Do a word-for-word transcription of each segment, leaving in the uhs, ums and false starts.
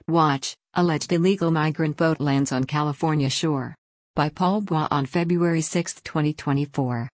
Watch, alleged illegal migrant boat lands on California shore. By Paul Bois on February sixth, twenty twenty-four.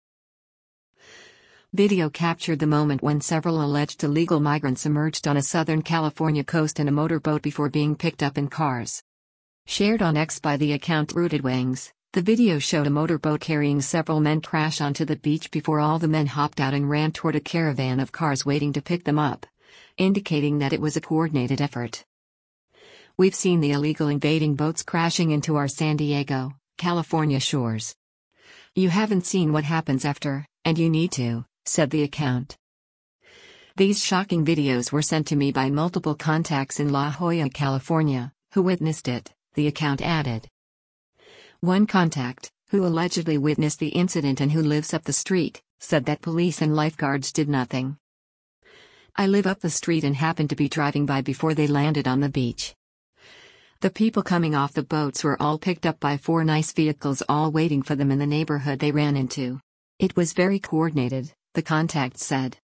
Video captured the moment when several alleged illegal migrants emerged on a Southern California coast in a motorboat before being picked up in cars. Shared on X by the account Rooted Wings, the video showed a motorboat carrying several men crash onto the beach before all the men hopped out and ran toward a caravan of cars waiting to pick them up, indicating that it was a coordinated effort. We've seen the illegal invading boats crashing into our San Diego, California shores. You haven't seen what happens after, and you need to, said the account. These shocking videos were sent to me by multiple contacts in La Jolla, California, who witnessed it, the account added. One contact, who allegedly witnessed the incident and who lives up the street, said that police and lifeguards did nothing. I live up the street and happened to be driving by before they landed on the beach. The people coming off the boats were all picked up by four nice vehicles all waiting for them in the neighborhood they ran into. It was very coordinated, the contact said.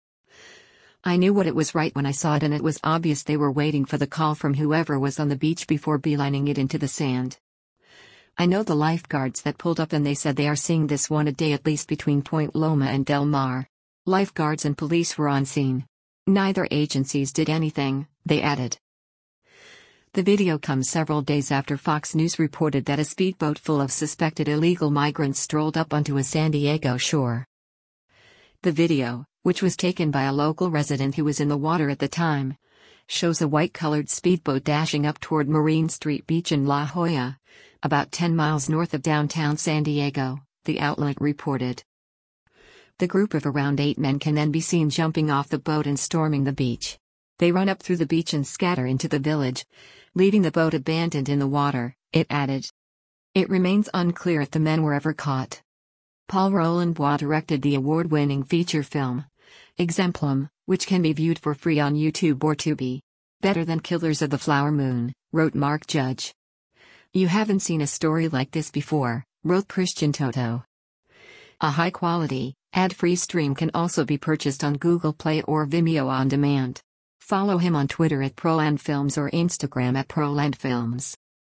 I knew what it was right when I saw it, and it was obvious they were waiting for the call from whoever was on the beach before beelining it into the sand. I know the lifeguards that pulled up, and they said they are seeing this one a day at least between Point Loma and Del Mar. Lifeguards and police were on scene. Neither agencies did anything, they added. The video comes several days after Fox News reported that a speedboat full of suspected illegal migrants strolled up onto a San Diego shore. The video, which was taken by a local resident who was in the water at the time, shows a white-colored speedboat dashing up toward Marine Street Beach in La Jolla, about ten miles north of downtown San Diego, the outlet reported. The group of around eight men can then be seen jumping off the boat and storming the beach. They run up through the beach and scatter into the village, leaving the boat abandoned in the water, it added. It remains unclear if the men were ever caught. Paul Roland Bois directed the award-winning feature film, Exemplum, which can be viewed for free on YouTube or Tubi. Better than Killers of the Flower Moon, wrote Mark Judge. You haven't seen a story like this before, wrote Christian Toto. A high-quality, ad-free stream can also be purchased on Google Play or Vimeo on demand. Follow him on Twitter at ProlandFilms or Instagram at ProlandFilms.